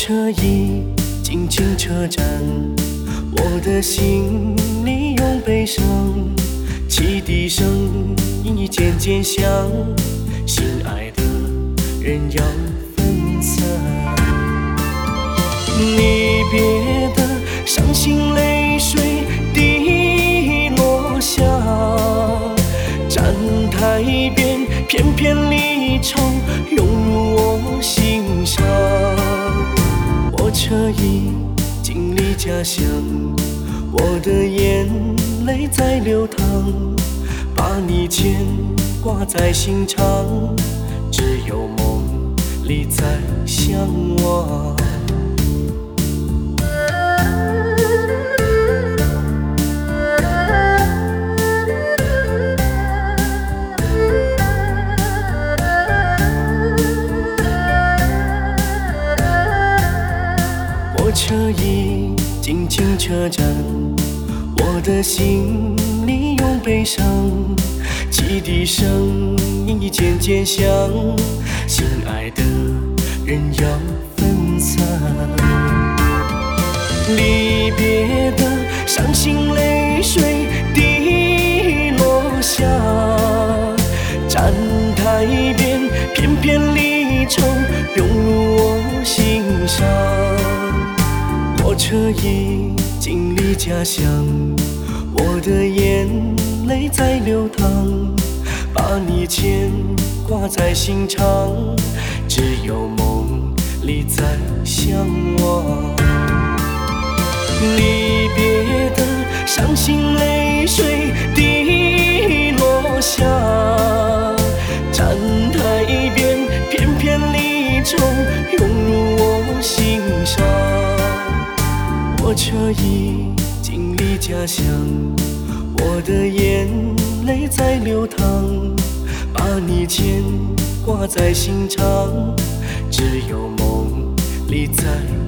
车已经进车站，我的心里有悲伤，汽笛声已渐渐响，心爱的人要分散。离别的伤心泪水滴落下，站台边片片离愁涌入我心上。火车已经离家乡，我的眼泪在流淌，把你牵挂在心上，只有梦里在相望。火车已经进车站，我的心里有悲伤，汽笛声已渐渐响，心爱的人要分散。离别的伤心泪水滴落下，站台边片片离愁涌入我心上。火车已经离家乡，我的眼泪在流淌，把你牵挂在心上，只有梦里在相望。离别的伤心泪水滴落下，站台边片片离愁涌入我心上。火车已经离家乡，我的眼泪在流淌，把你牵挂在心上，只有梦里在